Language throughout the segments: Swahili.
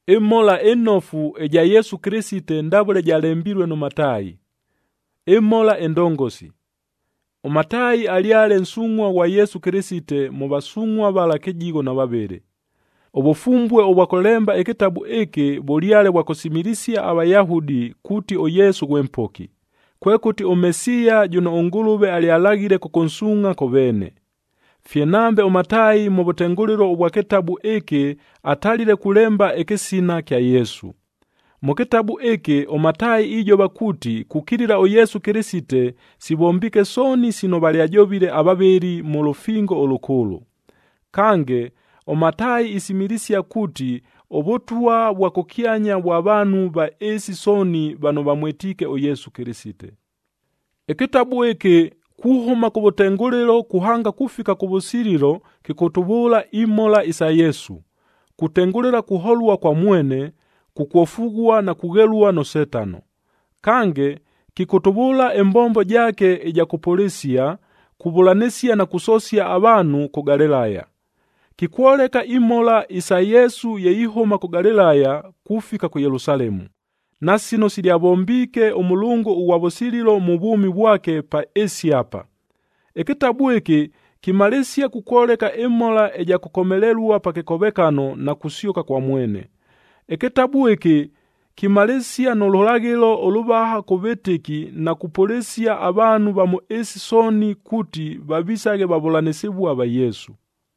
Emola enofu eja Yesu Kriste ndabule jalembirwe no Matayi. Emola endongosi. Omatayi aliale nsungwa wa Yesu Kriste mu basungwa balakejigo na babere. Obufumbwe obwakolemba ekitabu eke boliale bwakosimilisia abayahudi kuti o Yesu gwempoki. Kwekuti o Mesia juno ongulube alialagire kukonsunga kobene. Fienambe omatayi mu butenguliro obwa kitabu eke atalire kulemba ekesina kya Yesu. Mu kitabu eke omatayi ijo bakuti kukirira o Yesu Kriste sibombike soni sino baliajobire ababeri mu lufingo olukulu. Kange omatayi isimilisia kuti obotuwa bwakokyanya bw'abantu ba esi soni bano bamwetike o Yesu Kriste. Ekitabu eke kuhoma kubutenguliro kuhanga kufika kubusiriro kikutubula imola isa Yesu. Kutengulira kuholwa kwa mwene, kukuofugwa na kugelwa no Setano. Kange kikutubula embombo jake eja kupolisia, kubulanesia na kusosia abantu ku Galilaya. Kikwoleka imola isa Yesu yeihoma ku Galilaya kufika ku Yerusalemu. Nasino siliabombike omulungu uwabosirilo mu bumi bwake pa esiapa. Ekitabu eki kimalesia kukoleka emola eja kukomelelwa pa kikobekano na kusioka kwa mwene. Ekitabu eki kimalesia nololagilo olubaha kubeteki na kupolesia abantu bamu esi soni kuti babisage babulanesibwa ba Yesu.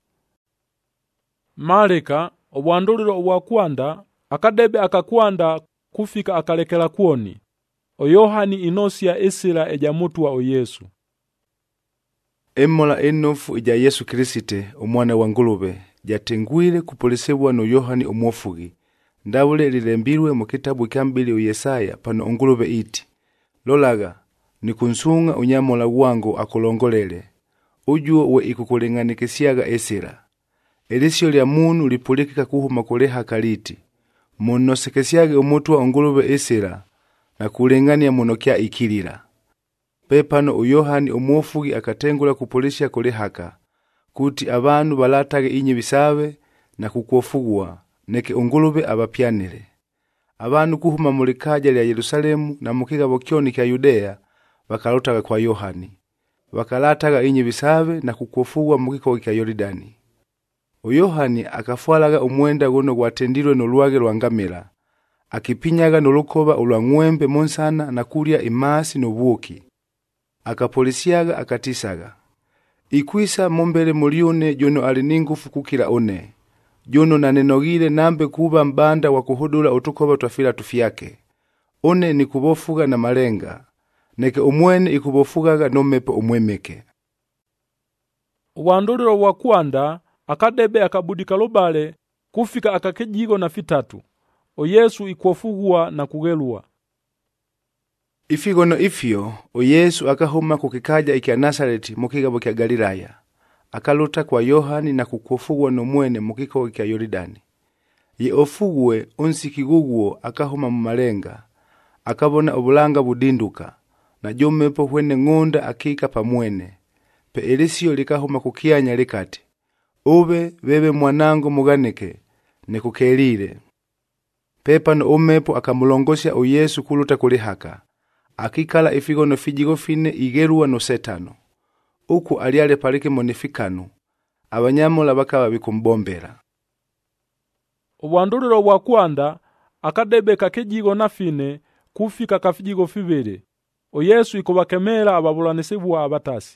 Maleka obwanduliro obwakwanda akadebe akakwanda kufika akalekela kuoni. O Yohani inosia esila eja mutwa o Yesu. Emola enofu eja Yesu Kriste omwana wa ngulube jatengwile kupolesebwa no Yohani omwofugi. Ndabule lilembirwe mu kitabu kyambili o Yesaya pano ongulube iti. Lolaga ni kunsunga unyamola wango akolongolele. Ujuo we ikukulenganikisiaga esila. Elisio lya munu lipulikika kuhuma kuleha kaliti. Muno sekesiage umutwa ongulube esila na kulengania muno kya ikilira. Pepano o Yohani omwofugi akatengula kupolisha kulehaka kuti abantu balatage inye bisabe na kukuofugwa neke ongulube abapyanire. Abantu kuhuma mulikaja lya Yerusalemu na mukigabo kyoni kya Yudea bakalotaga kwa Yohani. Bakalataga inye bisabe na kukuofugwa mukiko kya Yordani. O Yohani akafwalaga omwenda gono gwatendirwe no lwage lwa ngamela. Akipinyaga no lukoba olwa ng'wembe monsana na kulya imasi no buoki. Akapolisiaga akatisaga. Ikwisa mombele mulione jono aliningufu kukira one. Jono nanenogile nambe kuba mbanda wa kuhudula otukoba twafila tufyake. One ni kubofuga na malenga. Neke omwene ikubofugaga no mepe omwemeke. Wanduliro wa kwanda akadebe akabudika lobale kufika akakejigo na fitatu. O Yesu ikuofugwa na kugelwa. Ifigono ifyo, o Yesu akahuma kukikaja ikia Nazareti mukigabo kya Galilaya. Akaluta kwa Yohani na kukuofugwa no mwene mukiko kya Yordani. Ye ofugwe onsikiguguo akahuma mu malenga. Akabona obulanga budinduka na jomepo hwene ng'onda akika pa mwene. Pe Elisio likahuma kukianya likati. Ube bebe mwanangu muganeke ne kukelile. Pepano omepo akamulongosya o Yesu kuluta kulihaka. Akikala ifigono fijigo fine igerua no Setano. Uku aliale palike monifikano. Abanyamola bakaba bikumbombera. Obwanduliro bwa kwanda akadebe kakejigo na fine kufika kafijigo fibere. O Yesu ikubakemera ababulanisibwa abatasi.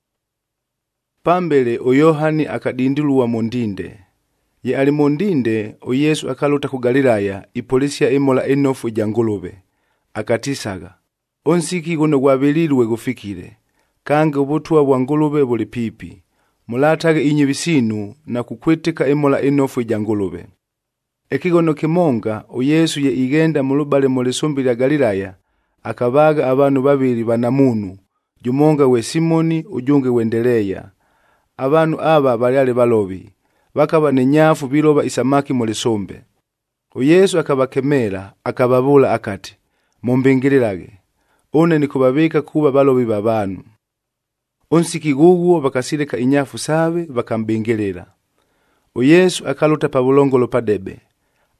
Pambele o Yohani akadindulwa mondinde. Ye ali mondinde o Yesu akaluta ku Galilaya ipolisia emola enofu ejangulube. Akatisaga. Onsiki gono gwabelilwe gufikire. Kange obutuwa bwa ngulube buli pipi. Mulatage inye bisinu na kukweteka emola enofu ejangulube. Ekigono kimonga o Yesu ye igenda mulubale molesumbi lya Galilaya akabaga abantu babiri banamunu. Jumonga we Simoni ujunge wendeleya. Abantu aba baliale balobi. Bakaba nenyafu biloba isamaki molesombe. O Yesu akabakemera akababula akati. Mumbingilirage. One ni kubabika kuba balobi babanu. Onsikiguguo bakasileka inyafu sabe bakambingelera. O Yesu akaluta pa bulongolo padebe.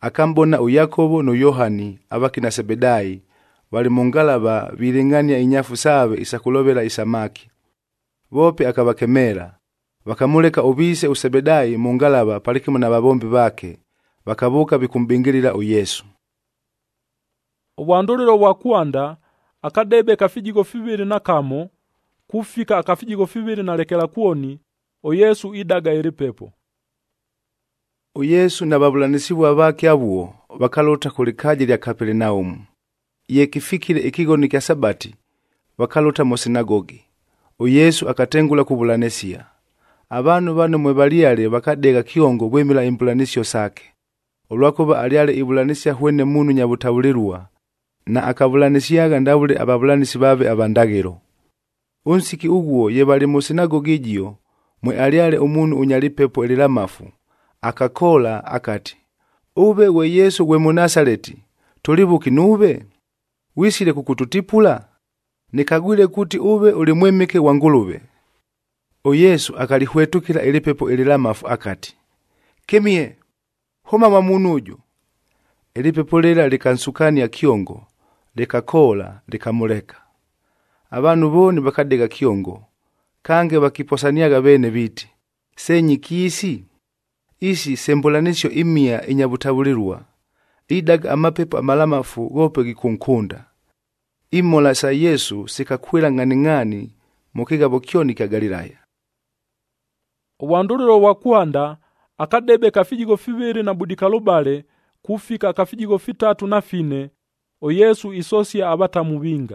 akambona Yakobo no Yohani abakina Zebedayi bali mungalaba bilingania inyafu sabe isakulobela isamaki. Bope akabakemera, bakamuleka ubise Zebedayi mungalaba palikimu na babombi bake, bakabuka bikumbingirira Yesu. Obwanduliro bwa kuanda akadebe kafijigo 2 na kamo kufika akafijigo 2 na lekela kuoni Yesu idaga ilipepo. Yesu na babulanisiwa bake abuo bakalota kulikaji lya Kapernaumu. Yekifikire ikigoni kya Sabati bakalota mu sinagogi. Yesu akatengula kubulanesia. Abantu bano mwebaliale bakadega kiongo bwemila imbulanisio sake. Olwakuba aliale ibulanesia hwene munu nyabutabulirwa na akabulanisiaga ndabule ababulanisi babe abandagero. Unsiki uguo yebali mu sinagogi jio mwe aliale umunu unyalipepo elilamafu. Akakola akati, ube we Yesu we Munasareti, tulibuki nube? Wisile kukututipula? Nikagwile kuti ube ulimwemeke wa Ngulube. Yesu akalihwetukila elipepo elilamafu akati, kemie, homa mamunuju. Elipepo lela likansukani ya kiongo, likakola, likamuleka. Abantu boni bakadega kiongo, kange bakiposaniaga bene biti, senyi kiisi? Isi sembulanisyo imia inyabutabulirwa. Idaga amapepo amalamafu gope gikunkunda. Imola sa Yesu sikakwila ng'ani mukigabo kyoni kya Galilaya. Obwanduliro wa kuanda akadebe kafijigo 2 na budikalubale kufika akafijigo 3 na 4 Yesu isosia abata mubinga.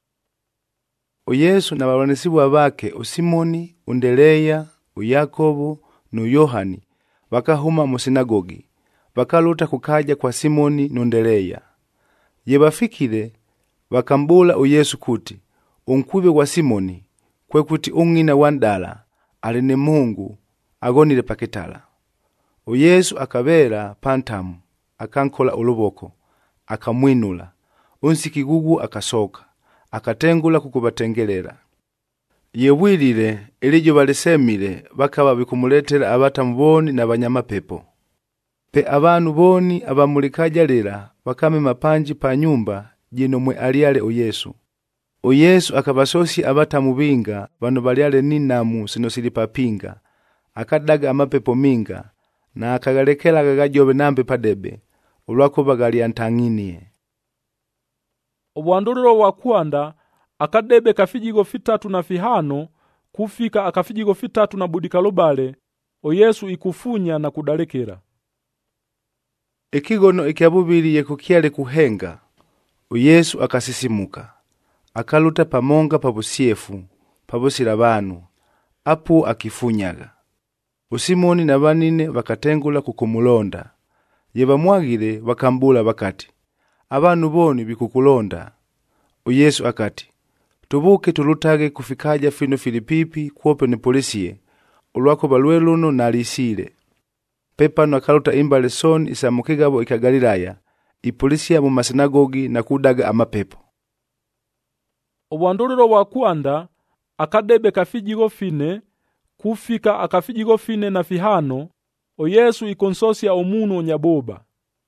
Yesu na babulanisiwa bake Simoni, Andrea, Yakobo no Yohani bakahuma mu sinagogi, bakalota kukaja kwa Simoni no Andrea. Yebafikile bakambula Yesu kuti, unkwibe wa Simoni, kwe kuti ungina wandala, aline Mungu, agonile paketala. Yesu akabera pantamu, akankola uluboko, akamwinula, unsikigugu akasoka, akatengula kukubatengelera. Yewilile elijo balisemile bakaba bikumuletera abatamu boni na banyamapepo. Pe abantu boni abamulikaja lera bakame mapanji pa nyumba jino mwe aliale Yesu. Yesu akabasosi abatamu binga bano baliale ninamu sinosili papinga. Akadaga amapepo minga na akagalekela gagajobe nambe padebe olwakuba gali antanginie. Obwanduliro wa kuanda akadebe kafijigo 3 na 5 kufika akafijigo 3 na budikalubale Yesu ikufunya na kudalekera. Ikigono ikyabubili yekukyale kuhenga Yesu akasisimuka akaluta pamonga pabusiefu pabusira banu apu akifunyaga. Simoni na banine bakatengula kukumulonda. Yebamwagire bakambula bakati, abantu boni bikukulonda. Yesu akati, tubuke tulutage kufikaja fino Filipipi kuope ni polisie, ulwako balweluno na alisile. Pepano akaluta imbale soni isamukigabo ikagalilaya, ipolisia mu masinagogi na kudaga amapepo. Obwanduliro wa kuanda akadebe kafijigo 4 kufika akafijigo 4 na 5 Yesu ikonsosia omunu onyaboba.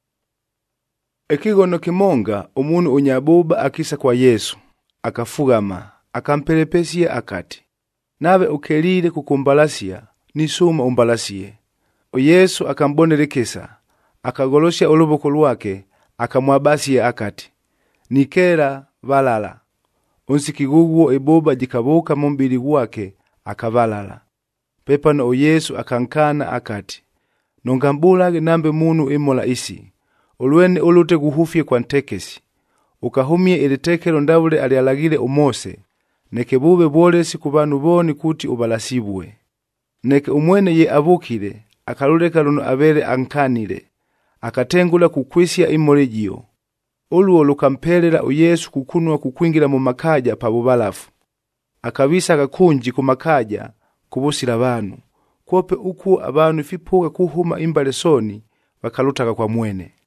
Ekigono kimonga omunu onyaboba akisa kwa Yesu, akafugama, akampelepesia akati, nawe ukelile kukumbalasia, nisuma umbalasie. Yesu akambonelekesa, akagolosha uluboko lwake, akamwabasia akati, nikera valala. Unsikigugu eboba jikaboka mumbili wake, akavalala. Pepano Yesu akankana akati, nongambulage nambe munu imola isi, ulwene ulute guhufye kwa ntekesi, ukahumie ilitekelo ndabule alialagile Mose, neke bube bolesi kubanu boni kuti ubalasibwe. Neke umwene ye abukile, akaluleka luno abele ankanile, akatengula kukwisia imolijio. Oluo lukampelela Yesu kukunwa kukwingira mu makaja pabubalafu. Akabisa akakunji ku makaja kubusira banu, kope uku abantu fipuga kuhuma imbale soni bakalutaka kwa mwene.